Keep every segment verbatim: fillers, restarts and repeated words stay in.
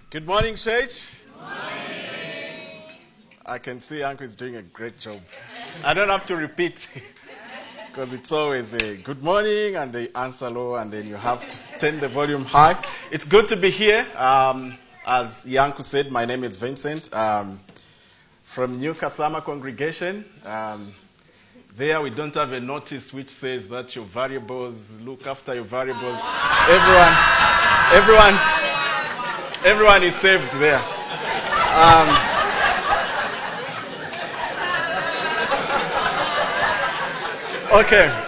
Good morning, church. Good morning. I can see Uncle is doing a great job. I don't have to repeat because it's always a good morning and they answer low and then you have to turn the volume high. It's good to be here. Um, as Yanku said, my name is Vincent um, from New Kasama congregation. Um, there we don't have a notice which says that your variables, look after your variables. Everyone, everyone, everyone is saved there. Um, okay.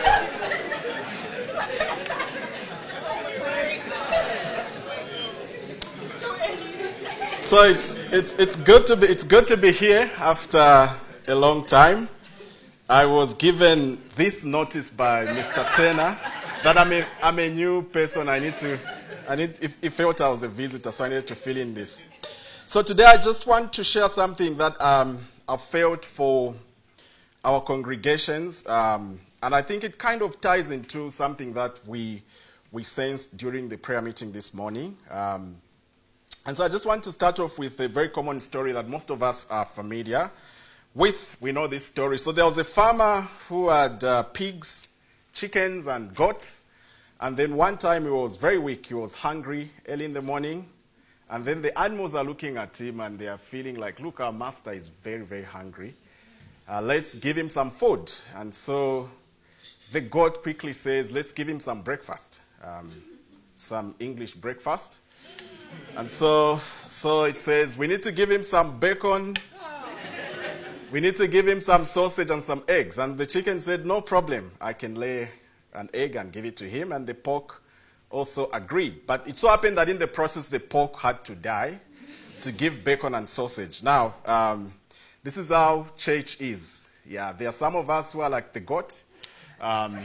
So it's it's it's good to be it's good to be here after a long time. I was given this notice by Mister Turner that I'm a, I'm a new person. I need to, I need, if, if felt I was a visitor, so I needed to fill in this. So today I just want to share something that um, I felt for our congregations, um, and I think it kind of ties into something that we we sensed during the prayer meeting this morning. Um, and so I just want to start off with a very common story that most of us are familiar with. We know this story. So there was a farmer who had uh, pigs, chickens, and goats. And then one time he was very weak. He was hungry early in the morning. And then the animals are looking at him and they are feeling like, look, our master is very, very hungry. Uh, let's give him some food. And so the goat quickly says, let's give him some breakfast, um, some English breakfast. And so, so it says, we need to give him some bacon. We need to give him some sausage and some eggs. And the chicken said, no problem. I can lay an egg and give it to him. And the pork also agreed. But it so happened that in the process, the pork had to die to give bacon and sausage. Now, um, this is how church is. Yeah, there are some of us who are like the goat. Um,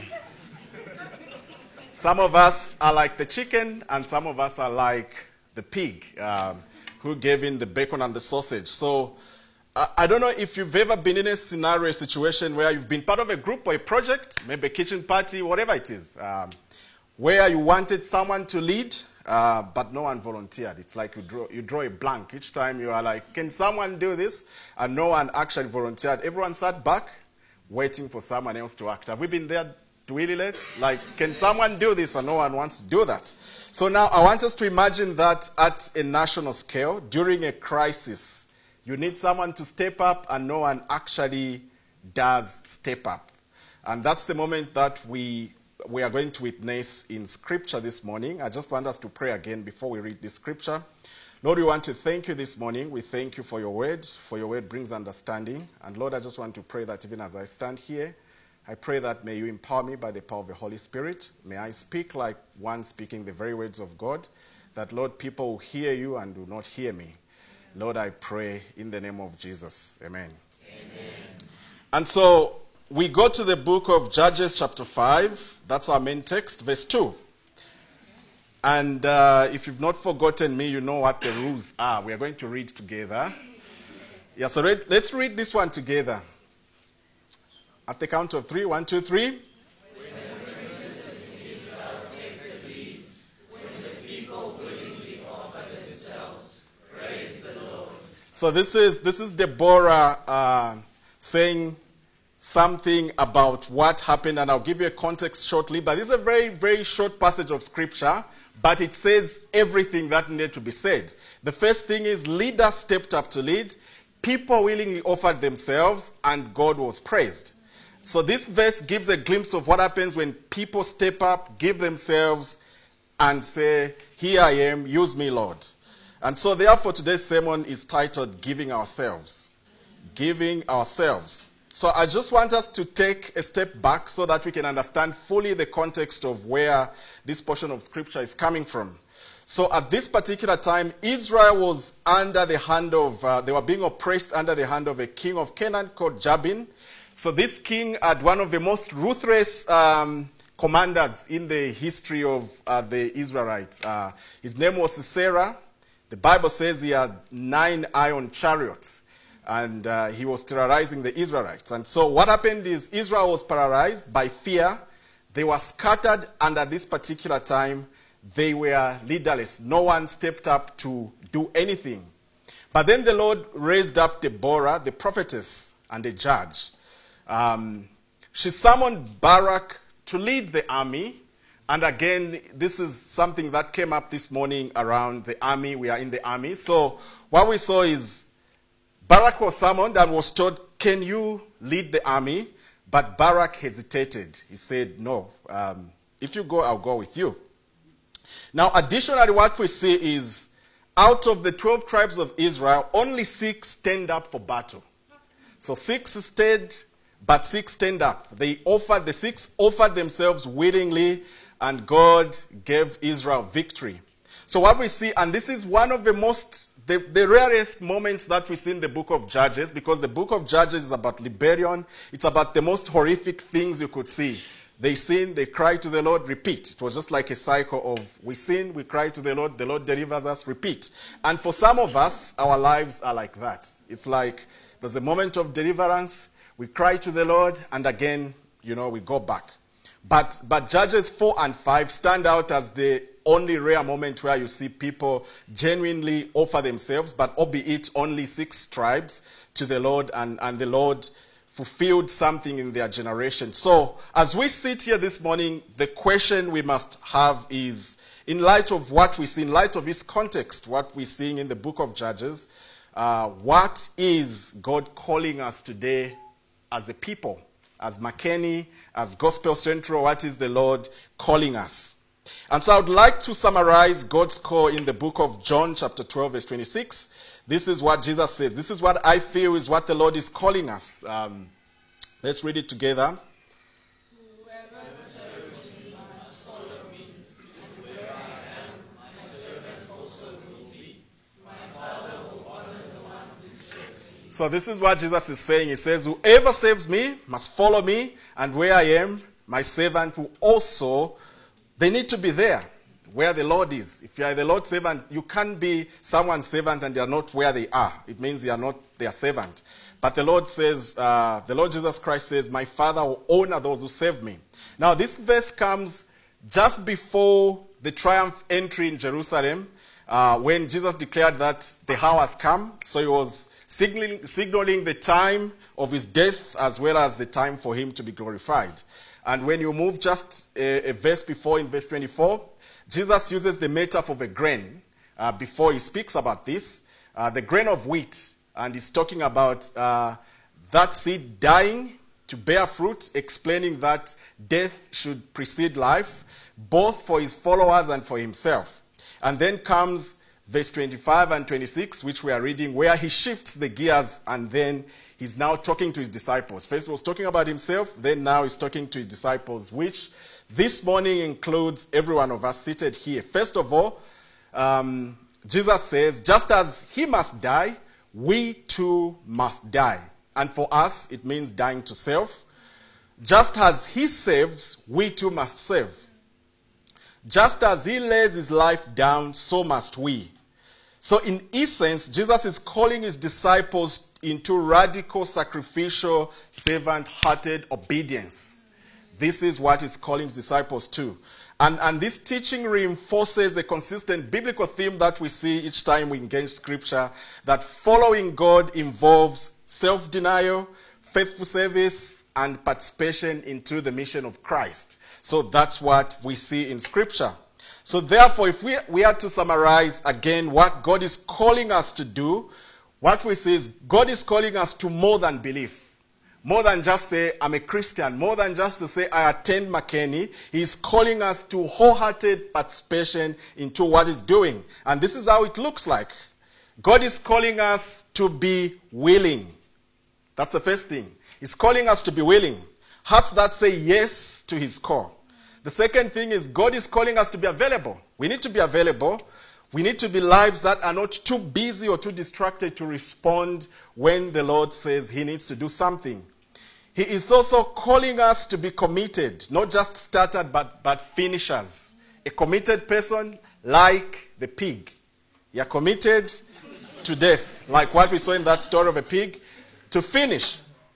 some of us are like the chicken. And some of us are like the pig um, who gave in the bacon and the sausage. So I don't know if you've ever been in a scenario, a situation where you've been part of a group or a project, maybe a kitchen party, whatever it is, um, where you wanted someone to lead, uh, but no one volunteered. It's like you draw, you draw a blank. Each time you are like, can someone do this? And no one actually volunteered. Everyone sat back waiting for someone else to act. Have we been there to really late? Like, can someone do this? And no one wants to do that. So now I want us to imagine that at a national scale, during a crisis, you need someone to step up, and no one actually does step up. And that's the moment that we, we are going to witness in Scripture this morning. I just want us to pray again before we read this Scripture. Lord, we want to thank you this morning. We thank you for your word, for your word brings understanding. And Lord, I just want to pray that even as I stand here, I pray that may you empower me by the power of the Holy Spirit. May I speak like one speaking the very words of God, that, Lord, people will hear you and do not hear me. Lord, I pray in the name of Jesus. Amen. Amen. And so we go to the book of Judges chapter five. That's our main text, verse two. And uh, if you've not forgotten me, you know what the rules are. We are going to read together. Yeah, so read, let's read this one together. At the count of three. One, two, three. So this is this is Deborah uh, saying something about what happened, and I'll give you a context shortly. But this is a very, very short passage of Scripture, but it says everything that needed to be said. The first thing is leaders stepped up to lead, people willingly offered themselves, and God was praised. So this verse gives a glimpse of what happens when people step up, give themselves, and say, here I am, use me, Lord. And so therefore today's sermon is titled Giving Ourselves. Giving Ourselves. So I just want us to take a step back so that we can understand fully the context of where this portion of Scripture is coming from. So at this particular time, Israel was under the hand of, uh, they were being oppressed under the hand of a king of Canaan called Jabin. So this king had one of the most ruthless um, commanders in the history of uh, the Israelites. Uh, his name was Sisera. The Bible says he had nine iron chariots, and uh, he was terrorizing the Israelites. And so what happened is Israel was paralyzed by fear. They were scattered, and at this particular time, they were leaderless. No one stepped up to do anything. But then the Lord raised up Deborah, the prophetess, and a judge. Um, she summoned Barak to lead the army. And again, this is something that came up this morning around the army. We are in the army. So what we saw is Barak was summoned and was told, can you lead the army? But Barak hesitated. He said, no, um, if you go, I'll go with you. Now, additionally, what we see is out of the twelve tribes of Israel, only six stand up for battle. So six stayed, but six stand up. They offered, the six offered themselves willingly, and God gave Israel victory. So what we see, and this is one of the most, the, the rarest moments that we see in the book of Judges, because the book of Judges is about rebellion. It's about the most horrific things you could see. They sin, they cry to the Lord, repeat. It was just like a cycle of we sin, we cry to the Lord, the Lord delivers us, repeat. And for some of us, our lives are like that. It's like there's a moment of deliverance, we cry to the Lord, and again, you know, we go back. But, but Judges four and five stand out as the only rare moment where you see people genuinely offer themselves, but albeit only six tribes to the Lord, and, and the Lord fulfilled something in their generation. So as we sit here this morning, the question we must have is, in light of what we see, in light of this context, what we're seeing in the book of Judges, uh, what is God calling us today as a people? As McKinney, as Gospel Central, what is the Lord calling us? And so I would like to summarize God's call in the book of John, chapter twelve, verse twenty-six. This is what Jesus says. This is what I feel is what the Lord is calling us. Um, let's read it together. Whoever serves me must follow me, and where I am, my servant also will be. My Father will honor the one who serves me. So this is what Jesus is saying. He says, whoever serves me must follow me, and where I am, my servant will also, they need to be there. Where the Lord is. If you are the Lord's servant, you can't be someone's servant and you are not where they are. It means you are not their servant. But the Lord says, uh, the Lord Jesus Christ says, my Father will honor those who serve me. Now this verse comes just before the triumph entry in Jerusalem, uh, when Jesus declared that the hour has come. So he was signaling, signaling the time of his death as well as the time for him to be glorified. And when you move just a, a verse before, in verse twenty-four, Jesus uses the metaphor of a grain uh, before he speaks about this, uh, the grain of wheat, and he's talking about uh, that seed dying to bear fruit, explaining that death should precede life, both for his followers and for himself. And then comes verse twenty-five and twenty-six, which we are reading, where he shifts the gears, and then he's now talking to his disciples. First he was talking about himself, then now he's talking to his disciples, which this morning includes every one of us seated here. First of all, um, Jesus says, just as he must die, we too must die. And for us, it means dying to self. Just as he saves, we too must save. Just as he lays his life down, so must we. So in essence, Jesus is calling his disciples into radical, sacrificial, servant-hearted obedience. This is what he's calling his disciples to. And, and this teaching reinforces a consistent biblical theme that we see each time we engage scripture, that following God involves self-denial, faithful service, and participation into the mission of Christ. So that's what we see in scripture. So therefore, if we, we are to summarize again what God is calling us to do, what we see is God is calling us to more than belief. More than just say, I'm a Christian. More than just to say, I attend McKinney. He's calling us to wholehearted participation into what he's doing. And this is how it looks like. God is calling us to be willing. That's the first thing. He's calling us to be willing. Hearts that say yes to his call. The second thing is God is calling us to be available. We need to be available. We need to be lives that are not too busy or too distracted to respond when the Lord says he needs to do something. He is also calling us to be committed, not just started, but, but finishers. A committed person like the pig. You're committed to death, like what we saw in that story of a pig, to finish.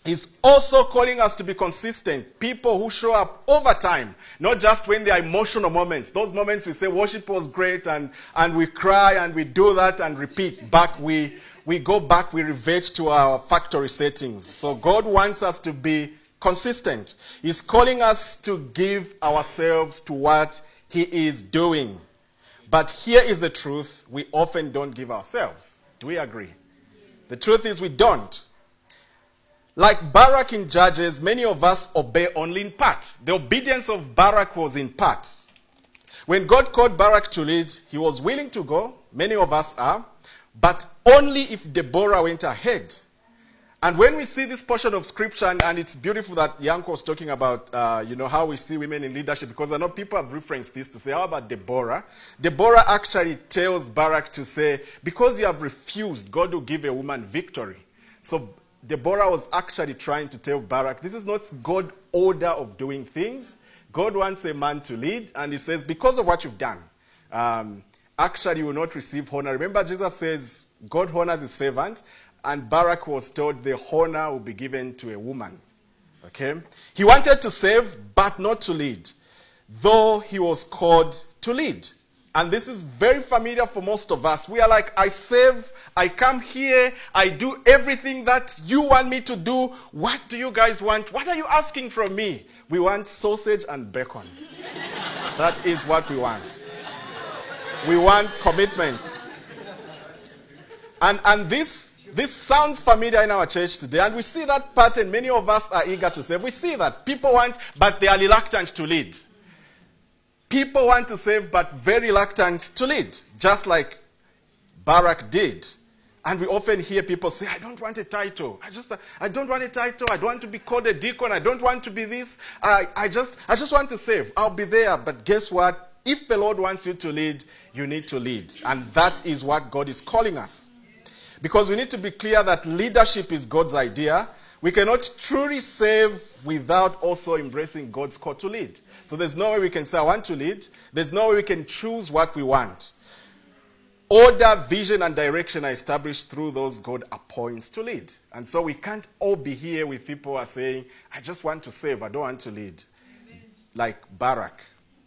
He's also calling us to be consistent. People who show up over time, not just when there are emotional moments. Those moments we say worship was great and, and we cry and we do that and repeat. Back we, we go back, we revert to our factory settings. So God wants us to be consistent. He's calling us to give ourselves to what he is doing. But here is the truth. We often don't give ourselves. Do we agree? The truth is we don't. Like Barak in Judges, many of us obey only in part. The obedience of Barak was in part. When God called Barak to lead, he was willing to go. Many of us are. But only if Deborah went ahead. And when we see this portion of scripture, and, and it's beautiful that Yanko was talking about, uh, you know, how we see women in leadership, because I know people have referenced this to say, how about Deborah? Deborah actually tells Barak to say, because you have refused, God will give a woman victory. So Deborah was actually trying to tell Barak, this is not God's order of doing things. God wants a man to lead, and he says, because of what you've done, um, actually you will not receive honor. Remember, Jesus says, God honors his servant, and Barak was told the honor will be given to a woman. Okay? He wanted to save, but not to lead, though he was called to lead. And this is very familiar for most of us. We are like, I save, I come here, I do everything that you want me to do. What do you guys want? What are you asking from me? We want sausage and bacon. That is what we want. We want commitment. And, and this, this sounds familiar in our church today. And we see that pattern. Many of us are eager to serve. We see that. People want, but they are reluctant to lead. People want to save, but very reluctant to lead, just like Barak did. And we often hear people say, I don't want a title. I just, I don't want a title. I don't want to be called a deacon. I don't want to be this. I, I, just, I just want to save. I'll be there. But guess what? If the Lord wants you to lead, you need to lead. And that is what God is calling us. Because we need to be clear that leadership is God's idea. We cannot truly save without also embracing God's call to lead. So there's no way we can say, I want to lead. There's no way we can choose what we want. Order, vision, and direction are established through those God appoints to lead. And so we can't all be here with people who are saying, I just want to save, I don't want to lead. Amen. Like Barak.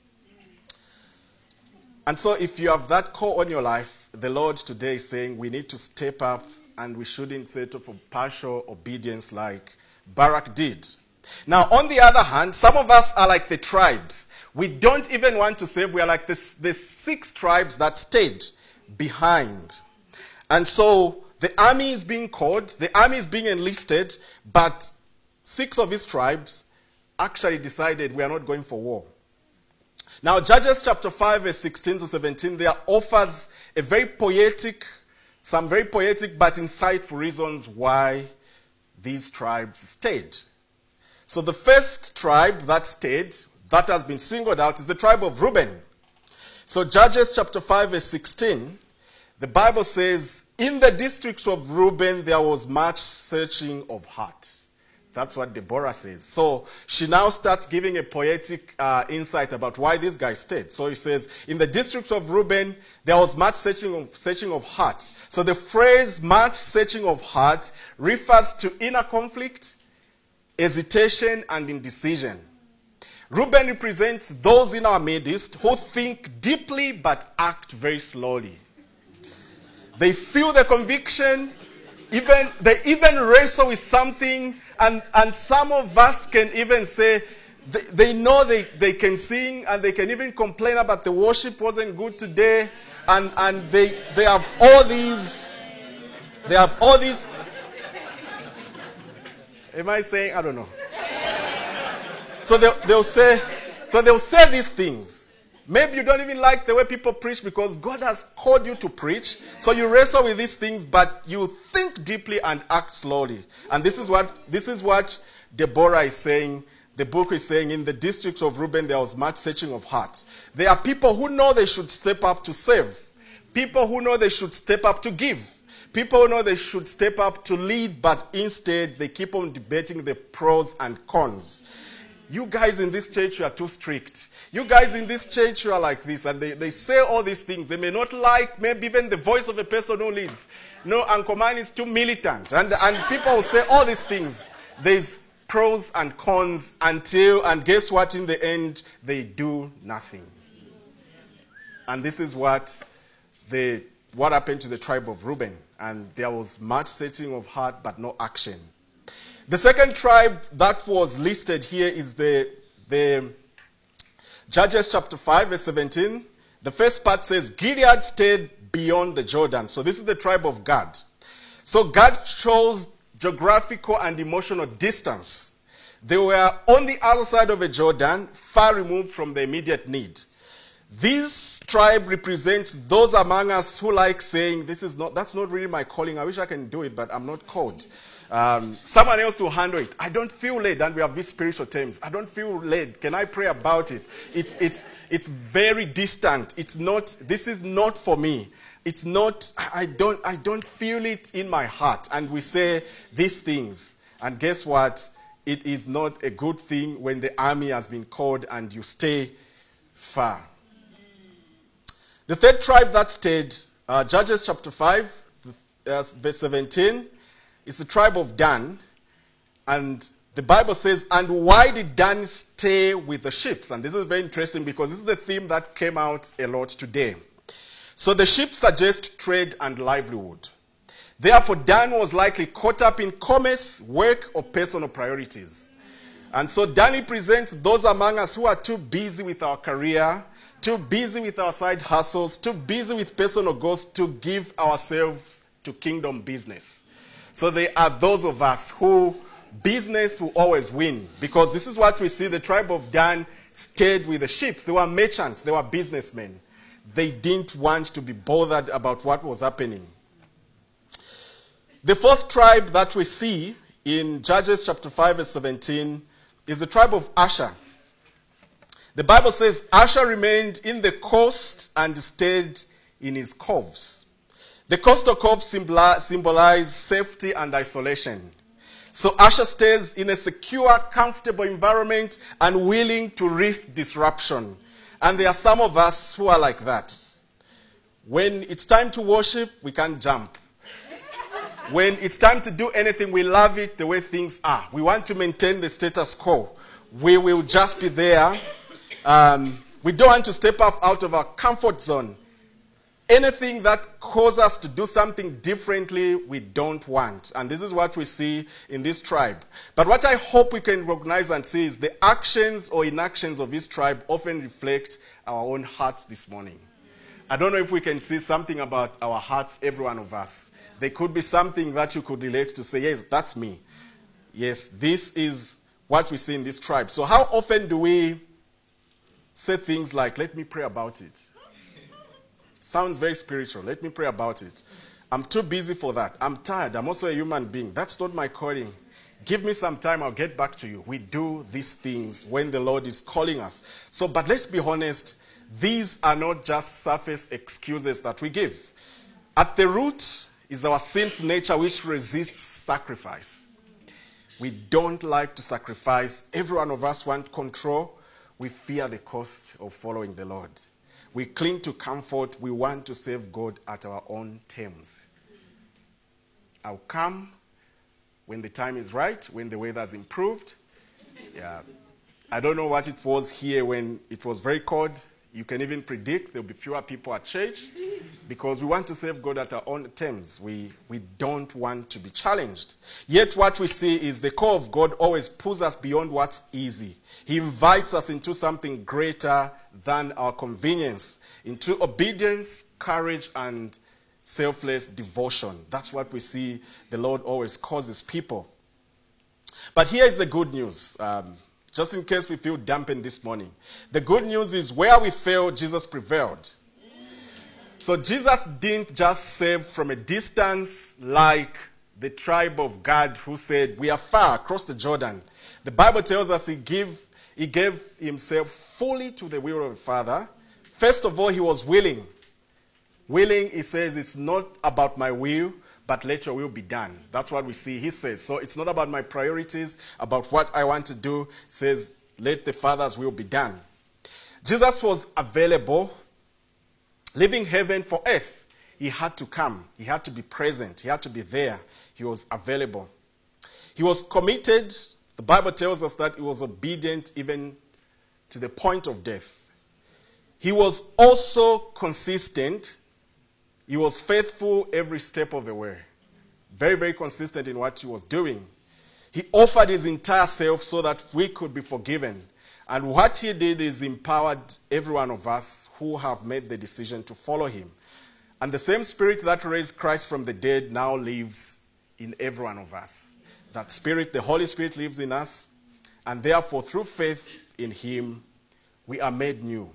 And so if you have that call on your life, the Lord today is saying we need to step up and we shouldn't settle for partial obedience like Barak did. Now, on the other hand, some of us are like the tribes. We don't even want to save. We are like the, the six tribes that stayed behind. And so the army is being called, the army is being enlisted, but six of his tribes actually decided we are not going for war. Now, Judges chapter five, verse sixteen to seventeen, there offers a very poetic, some very poetic but insightful reasons why these tribes stayed. So the first tribe that stayed, that has been singled out, is the tribe of Reuben. So Judges chapter five, verse sixteen, the Bible says, in the districts of Reuben there was much searching of heart. That's what Deborah says. So she now starts giving a poetic uh, insight about why this guy stayed. So he says, in the district of Reuben, there was much searching of, searching of heart. So the phrase much searching of heart refers to inner conflict, hesitation, and indecision. Reuben represents those in our midst who think deeply but act very slowly. They feel the conviction, even they even wrestle with something. And, and some of us can even say, they, they know they, they can sing and they can even complain about the worship wasn't good today. And, and they, they have all these, they have all these, am I saying, I don't know. So they'll, they'll say, so they'll say these things. Maybe you don't even like the way people preach because God has called you to preach. So you wrestle with these things, but you think deeply and act slowly. And this is what this is what Deborah is saying. The book is saying, in the districts of Reuben, there was much searching of hearts. There are people who know they should step up to save. People who know they should step up to give. People who know they should step up to lead, but instead they keep on debating the pros and cons. You guys in this church, you are too strict. You guys in this church, you are like this. And they, they say all these things. They may not like maybe even the voice of a person who leads. No, Uncle Man is too militant. And, and people will say all these things. There's pros and cons until, and guess what? In the end, they do nothing. And this is what, the, what happened to the tribe of Reuben. And there was much setting of heart, but no action. The second tribe that was listed here is the, the Judges chapter five, verse seventeen. The first part says, Gilead stayed beyond the Jordan. So this is the tribe of Gad. So God chose geographical and emotional distance. They were on the other side of the Jordan, far removed from the immediate need. This tribe represents those among us who like saying, "This is not, that's not really my calling. I wish I can do it, but I'm not called." Um, someone else will handle it. I don't feel led, and we have these spiritual terms. I don't feel led. Can I pray about it? It's it's it's very distant. It's not. This is not for me. It's not. I don't. I don't feel it in my heart. And we say these things, and guess what? It is not a good thing when the army has been called and you stay far. The third tribe that stayed, uh, Judges chapter five, uh, verse seventeen, is the tribe of Dan. And the Bible says, and why did Dan stay with the sheep? And this is very interesting because this is the theme that came out a lot today. So the sheep suggest trade and livelihood. Therefore, Dan was likely caught up in commerce, work, or personal priorities. And so Dan represents those among us who are too busy with our career, too busy with our side hustles, too busy with personal goals to give ourselves to kingdom business. So there are those of us who business will always win. Because this is what we see. The tribe of Dan stayed with the sheep. They were merchants. They were businessmen. They didn't want to be bothered about what was happening. The fourth tribe that we see in Judges chapter five verse seventeen is the tribe of Asher. The Bible says Asher remained in the coast and stayed in his coves. The coastal coves symbolize safety and isolation. So Asher stays in a secure, comfortable environment and willing to risk disruption. And there are some of us who are like that. When it's time to worship, we can't jump. When it's time to do anything, we love it the way things are. We want to maintain the status quo. We will just be there. Um, we don't want to step up out of our comfort zone. Anything that causes us to do something differently, we don't want. And this is what we see in this tribe. But what I hope we can recognize and see is the actions or inactions of this tribe often reflect our own hearts this morning. I don't know if we can see something about our hearts, every one of us. There could be something that you could relate to, say, yes, that's me. Yes, this is what we see in this tribe. So how often do we say things like, let me pray about it? Sounds very spiritual. Let me pray about it. I'm too busy for that. I'm tired. I'm also a human being. That's not my calling. Give me some time. I'll get back to you. We do these things when the Lord is calling us. So, but let's be honest. These are not just surface excuses that we give. At the root is our sinful nature which resists sacrifice. We don't like to sacrifice. Every one of us want control. We fear the cost of following the Lord. We cling to comfort. We want to serve God at our own terms. I'll come when the time is right, when the weather's improved. Yeah. I don't know what it was here when it was very cold. You can even predict there'll be fewer people at church because we want to serve God at our own terms. We, we don't want to be challenged. Yet what we see is the call of God always pulls us beyond what's easy. He invites us into something greater than our convenience, into obedience, courage, and selfless devotion. That's what we see the Lord always causes people. But here is the good news. Um, Just in case we feel dampened this morning. The good news is where we failed, Jesus prevailed. So Jesus didn't just save from a distance like the tribe of Gad who said, we are far across the Jordan. The Bible tells us he gave, he gave himself fully to the will of the Father. First of all, he was willing. Willing, he says, it's not about my will, but let your will be done. That's what we see. He says, so it's not about my priorities, about what I want to do. He says, let the Father's will be done. Jesus was available, leaving heaven for earth. He had to come. He had to be present. He had to be there. He was available. He was committed. The Bible tells us that he was obedient even to the point of death. He was also consistent. He was faithful every step of the way. Very, very consistent in what he was doing. He offered his entire self so that we could be forgiven. And what he did is empowered every one of us who have made the decision to follow him. And the same Spirit that raised Christ from the dead now lives in every one of us. That Spirit, the Holy Spirit, lives in us. And therefore, through faith in him, we are made new.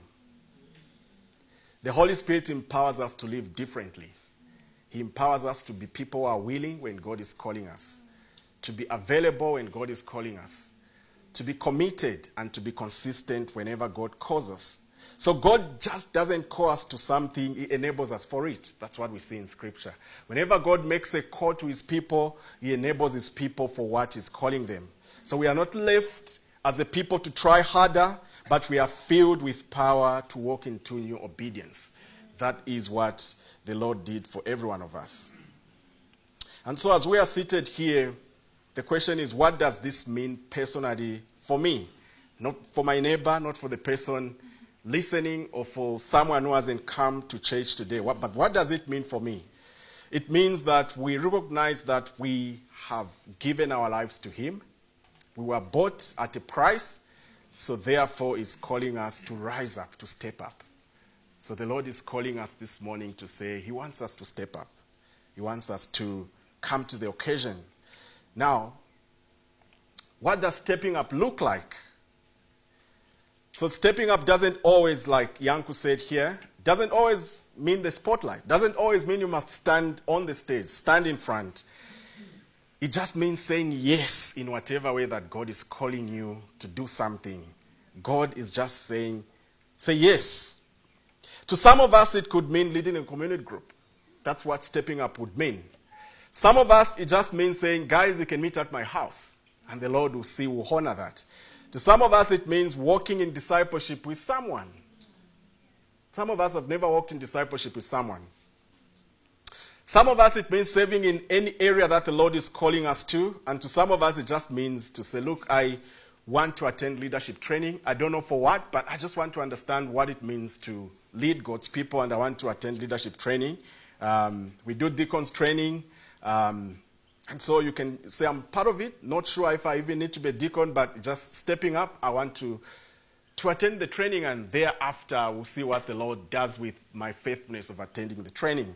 The Holy Spirit empowers us to live differently. He empowers us to be people who are willing when God is calling us, to be available when God is calling us, to be committed and to be consistent whenever God calls us. So God just doesn't call us to something, he enables us for it. That's what we see in Scripture. Whenever God makes a call to his people, he enables his people for what he's calling them. So we are not left as a people to try harder, but we are filled with power to walk into new obedience. That is what the Lord did for every one of us. And so as we are seated here, the question is, what does this mean personally for me? Not for my neighbor, not for the person listening, or for someone who hasn't come to church today. What, but what does it mean for me? It means that we recognize that we have given our lives to him. We were bought at a price, so therefore he's calling us to rise up, to step up. So the Lord is calling us this morning to say he wants us to step up. He wants us to come to the occasion. Now, what does stepping up look like? So stepping up doesn't always, like Yanku said here, doesn't always mean the spotlight. Doesn't always mean you must stand on the stage, stand in front. It just means saying yes in whatever way that God is calling you to do something. God is just saying, say yes. To some of us, it could mean leading a community group. That's what stepping up would mean. Some of us, it just means saying, guys, you can meet at my house. And the Lord will see, will honor that. To some of us, it means walking in discipleship with someone. Some of us have never walked in discipleship with someone. Some of us, it means serving in any area that the Lord is calling us to. And to some of us, it just means to say, look, I want to attend leadership training. I don't know for what, but I just want to understand what it means to lead God's people, and I want to attend leadership training. Um, we do deacons training. Um, and so you can say, I'm part of it. Not sure if I even need to be a deacon, but just stepping up, I want to, to attend the training, and thereafter we'll see what the Lord does with my faithfulness of attending the training.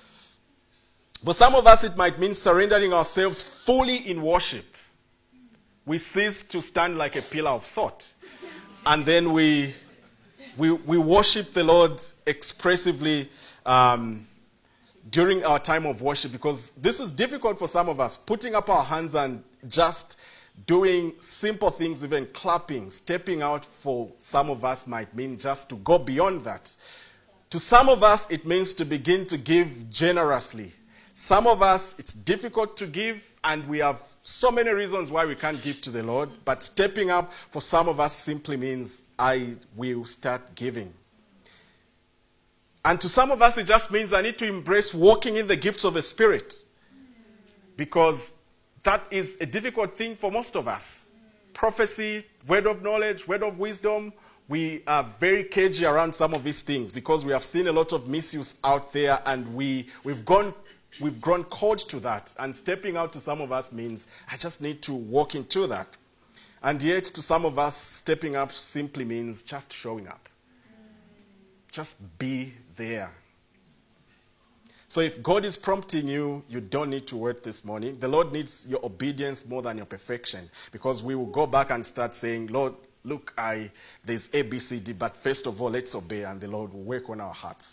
For some of us, it might mean surrendering ourselves fully in worship. We cease to stand like a pillar of salt. And then we, we, we worship the Lord expressively um, during our time of worship, because this is difficult for some of us. Putting up our hands and just doing simple things, even clapping, stepping out, for some of us might mean just to go beyond that. To some of us, it means to begin to give generously. Some of us, it's difficult to give, and we have so many reasons why we can't give to the Lord. But stepping up for some of us simply means I will start giving. And to some of us, it just means I need to embrace walking in the gifts of the Spirit, because that is a difficult thing for most of us. Prophecy, word of knowledge, word of wisdom, we are very cagey around some of these things because we have seen a lot of misuse out there, and we, we've gone We've grown cold to that, and stepping out to some of us means I just need to walk into that. And yet to some of us, stepping up simply means just showing up. Just be there. So if God is prompting you, you don't need to wait this morning. The Lord needs your obedience more than your perfection, because we will go back and start saying, Lord, look, I there's A, B, C, D, but first of all, let's obey, and the Lord will work on our hearts.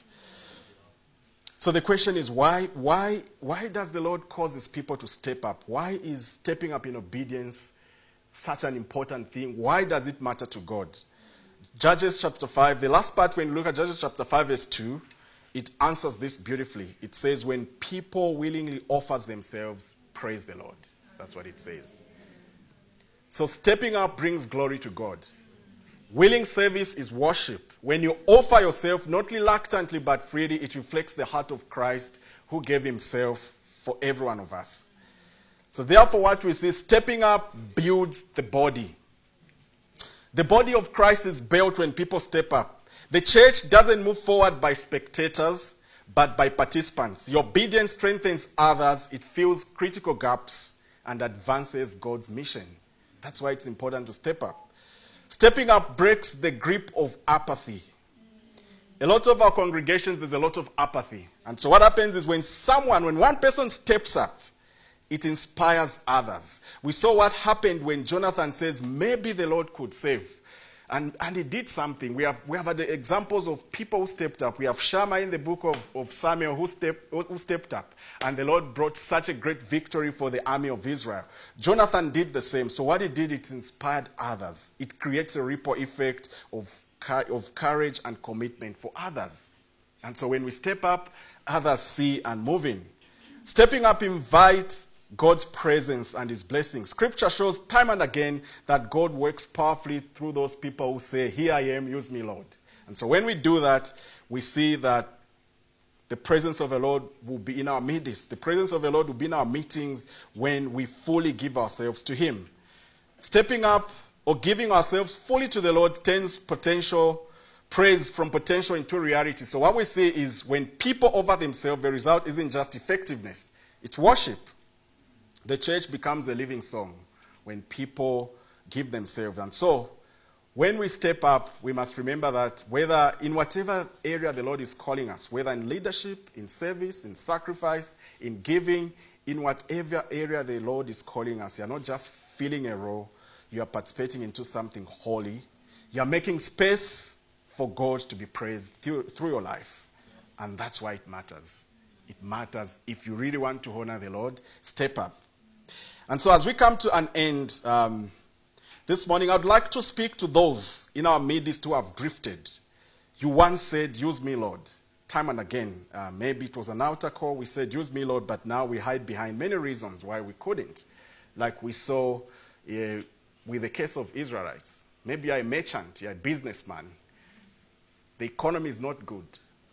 So the question is, why, why, why does the Lord cause his people to step up? Why is stepping up in obedience such an important thing? Why does it matter to God? Judges chapter five, the last part, when you look at Judges chapter five, verse two, it answers this beautifully. It says, when people willingly offers themselves, praise the Lord. That's what it says. So stepping up brings glory to God. Willing service is worship. When you offer yourself, not reluctantly but freely, it reflects the heart of Christ who gave himself for every one of us. So therefore what we see, stepping up builds the body. The body of Christ is built when people step up. The church doesn't move forward by spectators, but by participants. Your obedience strengthens others, it fills critical gaps, and advances God's mission. That's why it's important to step up. Stepping up breaks the grip of apathy. A lot of our congregations, there's a lot of apathy. And so what happens is when someone, when one person steps up, it inspires others. We saw what happened when Jonathan says, maybe the Lord could save. And, and he did something. We have, we have had the examples of people who stepped up. We have Shammah in the book of, of Samuel who, step, who stepped up. And the Lord brought such a great victory for the army of Israel. Jonathan did the same. So what he did, it inspired others. It creates a ripple effect of, of courage and commitment for others. And so when we step up, others see and move in. Stepping up invites God's presence and his blessings. Scripture shows time and again that God works powerfully through those people who say, here I am, use me, Lord. And so when we do that, we see that the presence of the Lord will be in our midst. The presence of the Lord will be in our meetings when we fully give ourselves to him. Stepping up or giving ourselves fully to the Lord turns potential praise from potential into reality. So what we see is when people offer themselves, the result isn't just effectiveness, it's worship. The church becomes a living song when people give themselves. And so, when we step up, we must remember that whether in whatever area the Lord is calling us, whether in leadership, in service, in sacrifice, in giving, in whatever area the Lord is calling us, you're not just filling a role, you are participating into something holy. You're making space for God to be praised through, through your life. And that's why it matters. It matters. If you really want to honor the Lord, step up. And so as we come to an end um, this morning, I'd like to speak to those in our midst who have drifted. You once said, use me, Lord, time and again. Uh, maybe it was an altar call. We said, use me, Lord, but now we hide behind many reasons why we couldn't. Like we saw uh, with the case of Israelites. Maybe you're a merchant, you're a businessman. The economy is not good.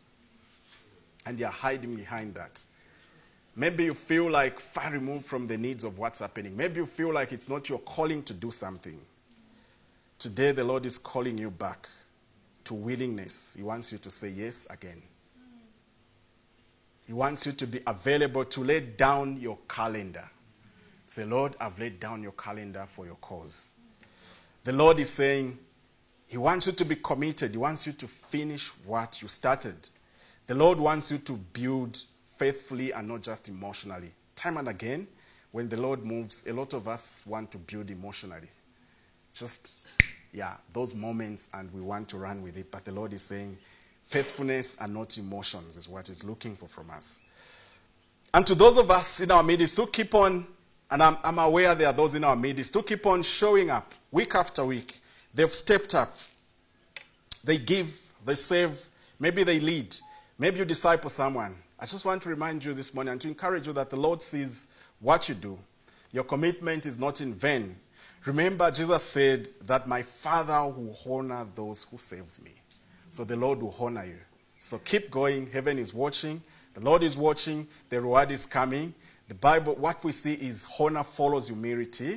And you're hiding behind that. Maybe you feel like far removed from the needs of what's happening. Maybe you feel like it's not your calling to do something. Today, the Lord is calling you back to willingness. He wants you to say yes again. He wants you to be available to lay down your calendar. Say, Lord, I've laid down your calendar for your cause. The Lord is saying, he wants you to be committed. He wants you to finish what you started. The Lord wants you to build faithfully and not just emotionally. Time and again, when the Lord moves, a lot of us want to build emotionally. Just, yeah, those moments, and we want to run with it. But the Lord is saying, faithfulness and not emotions is what he's looking for from us. And to those of us in our midst who keep on, and I'm, I'm aware there are those in our midst who keep on showing up week after week. They've stepped up. They give, they save, maybe they lead. Maybe you disciple someone. I just want to remind you this morning and to encourage you that the Lord sees what you do. Your commitment is not in vain. Remember, Jesus said that my Father will honor those who saves me. So the Lord will honor you. So keep going. Heaven is watching. The Lord is watching. The reward is coming. The Bible, what we see is honor follows humility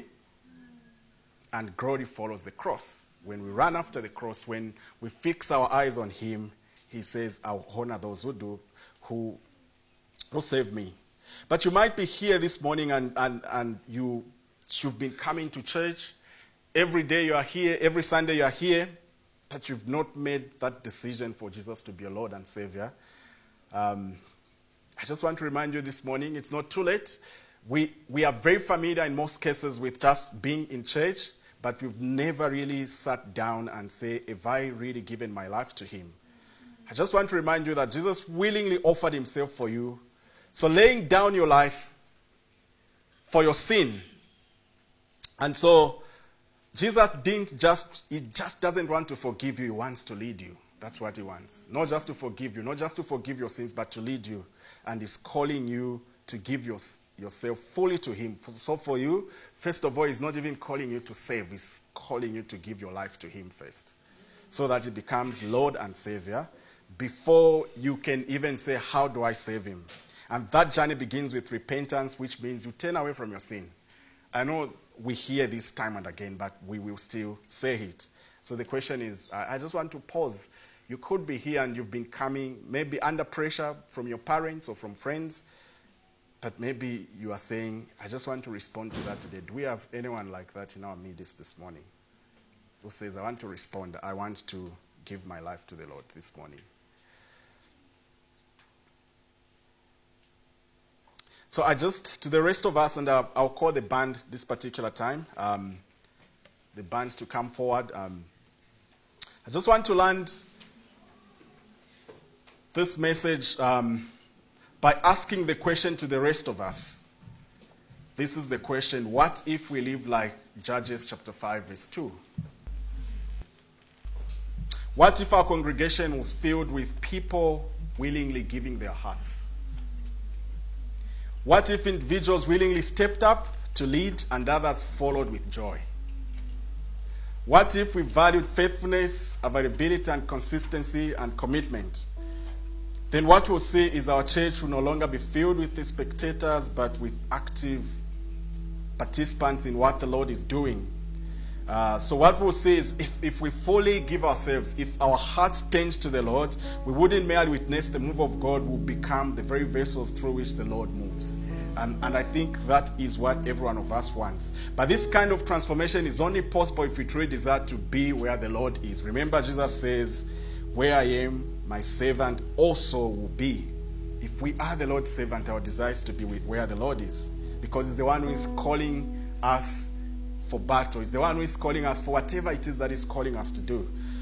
and glory follows the cross. When we run after the cross, when we fix our eyes on him, he says, I'll honor those who do, who who save me. But you might be here this morning and, and, and you, you've been coming to church. Every day you are here, every Sunday you are here, but you've not made that decision for Jesus to be your Lord and Savior. Um, I just want to remind you this morning, it's not too late. We, we are very familiar in most cases with just being in church, but we've never really sat down and say, have I really given my life to him? I just want to remind you that Jesus willingly offered himself for you. So laying down your life for your sin. And so Jesus didn't just, he just doesn't want to forgive you. He wants to lead you. That's what he wants. Not just to forgive you, not just to forgive your sins, but to lead you. And he's calling you to give your, yourself fully to him. So for you, first of all, he's not even calling you to save. He's calling you to give your life to him first, so that he becomes Lord and Savior before you can even say, how do I save him? And that journey begins with repentance, which means you turn away from your sin. I know we hear this time and again, but we will still say it. So the question is, I just want to pause. You could be here and you've been coming maybe under pressure from your parents or from friends, but maybe you are saying, I just want to respond to that today. Do we have anyone like that in our midst this morning who says, I want to respond, I want to give my life to the Lord this morning? So I just, to the rest of us, and I'll, I'll call the band this particular time, um, the band to come forward. Um, I just want to land this message um, by asking the question to the rest of us. This is the question: what if we live like Judges chapter five, verse two? What if our congregation was filled with people willingly giving their hearts? What if individuals willingly stepped up to lead and others followed with joy? What if we valued faithfulness, availability, and consistency and commitment? Then what we'll see is our church will no longer be filled with the spectators, but with active participants in what the Lord is doing. Uh, so what we'll see is if, if we fully give ourselves, if our hearts tend to the Lord, we wouldn't merely witness the move of God, we'll become the very vessels through which the Lord moves. And, and I think that is what every one of us wants. But this kind of transformation is only possible if we truly desire to be where the Lord is. Remember, Jesus says, where I am, my servant also will be. If we are the Lord's servant, our desire is to be with where the Lord is, because he's the one who is calling us for battle. He's the one who is calling us for whatever it is that he's calling us to do.